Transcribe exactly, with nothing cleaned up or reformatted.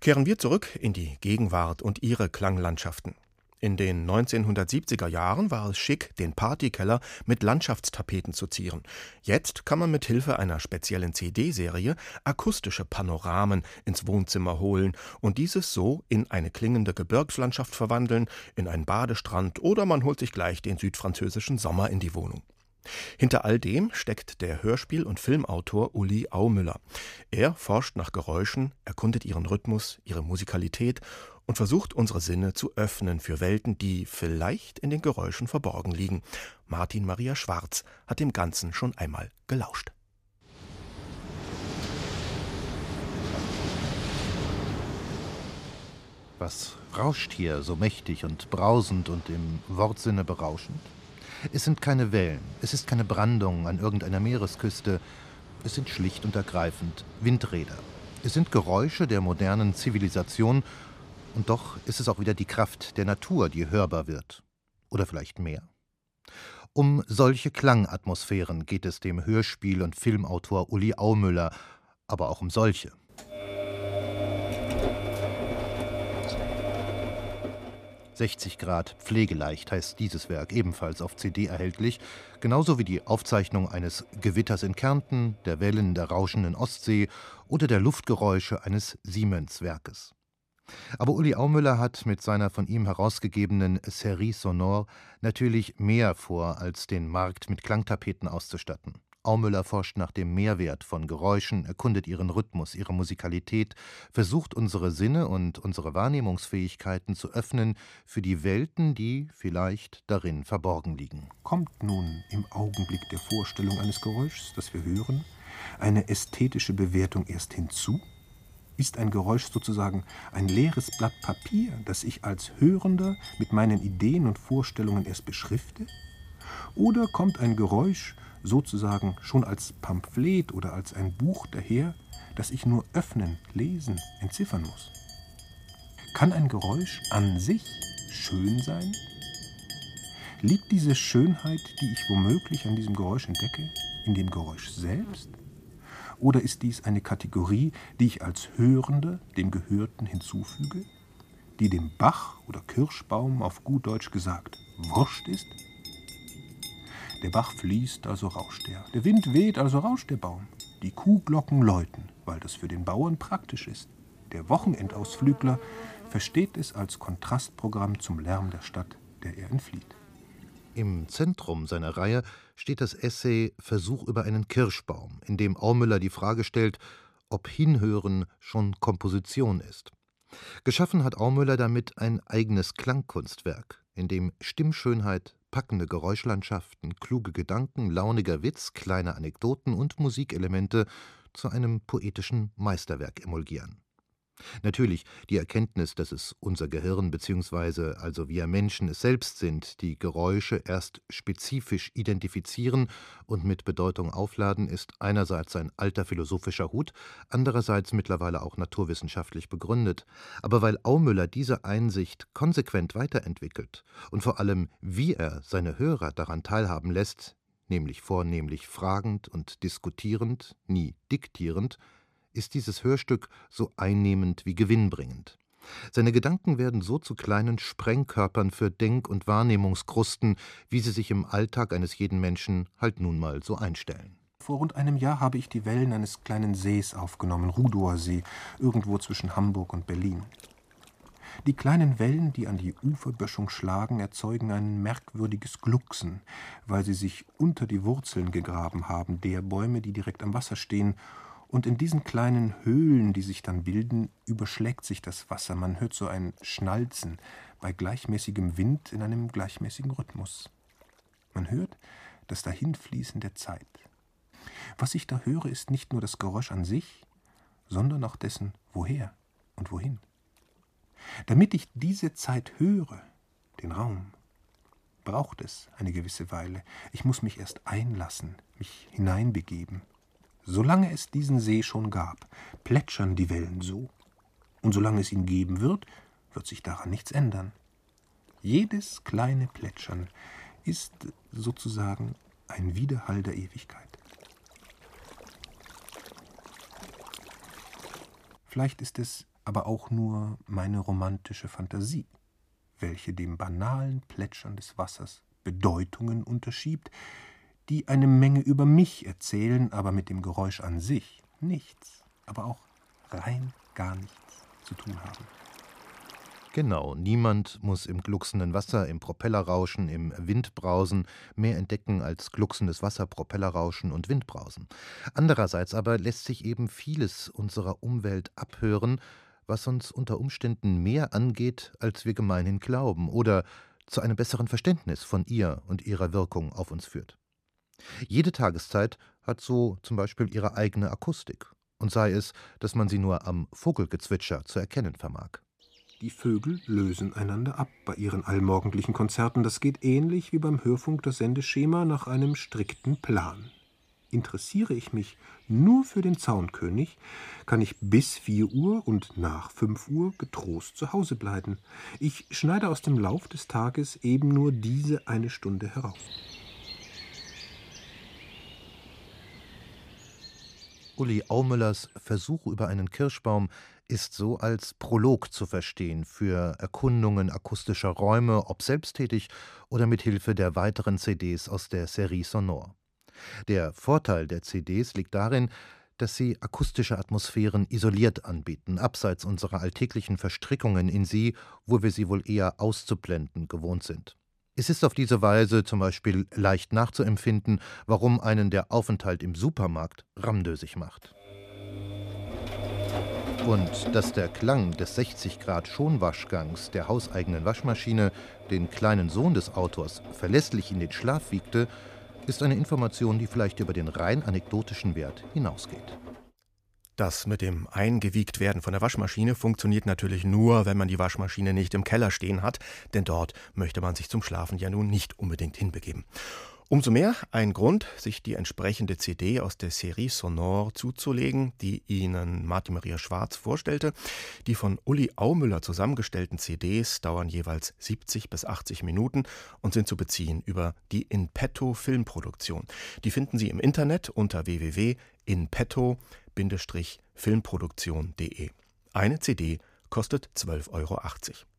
Kehren wir zurück in die Gegenwart und ihre Klanglandschaften. In den neunzehnhundertsiebziger Jahren war es schick, den Partykeller mit Landschaftstapeten zu zieren. Jetzt kann man mit Hilfe einer speziellen C D-Serie akustische Panoramen ins Wohnzimmer holen und dieses so in eine klingende Gebirgslandschaft verwandeln, in einen Badestrand oder man holt sich gleich den südfranzösischen Sommer in die Wohnung. Hinter all dem steckt der Hörspiel- und Filmautor Uli Aumüller. Er forscht nach Geräuschen, erkundet ihren Rhythmus, ihre Musikalität und versucht, unsere Sinne zu öffnen für Welten, die vielleicht in den Geräuschen verborgen liegen. Martin Maria Schwarz hat dem Ganzen schon einmal gelauscht. Was rauscht hier so mächtig und brausend und im Wortsinne berauschend? Es sind keine Wellen, es ist keine Brandung an irgendeiner Meeresküste, es sind schlicht und ergreifend Windräder. Es sind Geräusche der modernen Zivilisation, und doch ist es auch wieder die Kraft der Natur, die hörbar wird. Oder vielleicht mehr? Um solche Klangatmosphären geht es dem Hörspiel- und Filmautor Uli Aumüller, aber auch um solche. sechzig Grad pflegeleicht heißt dieses Werk, ebenfalls auf C D erhältlich, genauso wie die Aufzeichnung eines Gewitters in Kärnten, der Wellen der rauschenden Ostsee oder der Luftgeräusche eines Siemens-Werkes. Aber Uli Aumüller hat mit seiner von ihm herausgegebenen Série Sonore natürlich mehr vor, als den Markt mit Klangtapeten auszustatten. Aumüller forscht nach dem Mehrwert von Geräuschen, erkundet ihren Rhythmus, ihre Musikalität, versucht unsere Sinne und unsere Wahrnehmungsfähigkeiten zu öffnen für die Welten, die vielleicht darin verborgen liegen. Kommt nun im Augenblick der Vorstellung eines Geräuschs, das wir hören, eine ästhetische Bewertung erst hinzu? Ist ein Geräusch sozusagen ein leeres Blatt Papier, das ich als Hörender mit meinen Ideen und Vorstellungen erst beschrifte? Oder kommt ein Geräusch sozusagen schon als Pamphlet oder als ein Buch daher, das ich nur öffnen, lesen, entziffern muss? Kann ein Geräusch an sich schön sein? Liegt diese Schönheit, die ich womöglich an diesem Geräusch entdecke, in dem Geräusch selbst? Oder ist dies eine Kategorie, die ich als Hörender dem Gehörten hinzufüge, die dem Bach oder Kirschbaum auf gut Deutsch gesagt wurscht ist? Der Bach fließt, also rauscht er. Der Wind weht, also rauscht der Baum. Die Kuhglocken läuten, weil das für den Bauern praktisch ist. Der Wochenendausflügler versteht es als Kontrastprogramm zum Lärm der Stadt, der er entflieht. Im Zentrum seiner Reihe steht das Essay »Versuch über einen Kirschbaum«, in dem Aumüller die Frage stellt, ob Hinhören schon Komposition ist. Geschaffen hat Aumüller damit ein eigenes Klangkunstwerk, in dem Stimmschönheit, packende Geräuschlandschaften, kluge Gedanken, launiger Witz, kleine Anekdoten und Musikelemente zu einem poetischen Meisterwerk emulgieren. Natürlich die Erkenntnis, dass es unser Gehirn bzw. also wir Menschen es selbst sind, die Geräusche erst spezifisch identifizieren und mit Bedeutung aufladen, ist einerseits ein alter philosophischer Hut, andererseits mittlerweile auch naturwissenschaftlich begründet. Aber weil Aumüller diese Einsicht konsequent weiterentwickelt und vor allem, wie er seine Hörer daran teilhaben lässt, nämlich vornehmlich fragend und diskutierend, nie diktierend, ist dieses Hörstück so einnehmend wie gewinnbringend. Seine Gedanken werden so zu kleinen Sprengkörpern für Denk- und Wahrnehmungskrusten, wie sie sich im Alltag eines jeden Menschen halt nun mal so einstellen. Vor rund einem Jahr habe ich die Wellen eines kleinen Sees aufgenommen, Rudower See, irgendwo zwischen Hamburg und Berlin. Die kleinen Wellen, die an die Uferböschung schlagen, erzeugen ein merkwürdiges Glucksen, weil sie sich unter die Wurzeln gegraben haben, der Bäume, die direkt am Wasser stehen. Und in diesen kleinen Höhlen, die sich dann bilden, überschlägt sich das Wasser. Man hört so ein Schnalzen bei gleichmäßigem Wind in einem gleichmäßigen Rhythmus. Man hört das Dahinfließen der Zeit. Was ich da höre, ist nicht nur das Geräusch an sich, sondern auch dessen woher und wohin. Damit ich diese Zeit höre, den Raum, braucht es eine gewisse Weile. Ich muss mich erst einlassen, mich hineinbegeben. Solange es diesen See schon gab, plätschern die Wellen so. Und solange es ihn geben wird, wird sich daran nichts ändern. Jedes kleine Plätschern ist sozusagen ein Widerhall der Ewigkeit. Vielleicht ist es aber auch nur meine romantische Fantasie, welche dem banalen Plätschern des Wassers Bedeutungen unterschiebt, die eine Menge über mich erzählen, aber mit dem Geräusch an sich nichts, aber auch rein gar nichts zu tun haben. Genau, niemand muss im glucksenden Wasser, im Propellerrauschen, im Windbrausen mehr entdecken als glucksendes Wasser, Propellerrauschen und Windbrausen. Andererseits aber lässt sich eben vieles unserer Umwelt abhören, was uns unter Umständen mehr angeht, als wir gemeinhin glauben, oder zu einem besseren Verständnis von ihr und ihrer Wirkung auf uns führt. Jede Tageszeit hat so zum Beispiel ihre eigene Akustik, und sei es, dass man sie nur am Vogelgezwitscher zu erkennen vermag. Die Vögel lösen einander ab bei ihren allmorgendlichen Konzerten. Das geht ähnlich wie beim Hörfunk das Sendeschema nach einem strikten Plan. Interessiere ich mich nur für den Zaunkönig, kann ich bis vier Uhr und nach fünf Uhr getrost zu Hause bleiben. Ich schneide aus dem Lauf des Tages eben nur diese eine Stunde heraus. Uli Aumüllers Versuch über einen Kirschbaum ist so als Prolog zu verstehen für Erkundungen akustischer Räume, ob selbsttätig oder mit Hilfe der weiteren C Ds aus der Serie Sonore. Der Vorteil der C Ds liegt darin, dass sie akustische Atmosphären isoliert anbieten, abseits unserer alltäglichen Verstrickungen in sie, wo wir sie wohl eher auszublenden gewohnt sind. Es ist auf diese Weise zum Beispiel leicht nachzuempfinden, warum einen der Aufenthalt im Supermarkt ramdösig macht. Und dass der Klang des sechzig Grad Schonwaschgangs der hauseigenen Waschmaschine den kleinen Sohn des Autors verlässlich in den Schlaf wiegte, ist eine Information, die vielleicht über den rein anekdotischen Wert hinausgeht. Das mit dem Eingewiegtwerden von der Waschmaschine funktioniert natürlich nur, wenn man die Waschmaschine nicht im Keller stehen hat, denn dort möchte man sich zum Schlafen ja nun nicht unbedingt hinbegeben. Umso mehr ein Grund, sich die entsprechende C D aus der Serie Sonore zuzulegen, die Ihnen Martin Maria Schwarz vorstellte. Die von Uli Aumüller zusammengestellten C Ds dauern jeweils siebzig bis achtzig Minuten und sind zu beziehen über die InPetto Filmproduktion. Die finden Sie im Internet unter w w w punkt inpetto Bindestrich filmproduktion punkt de. Eine C D kostet zwölf Euro achtzig.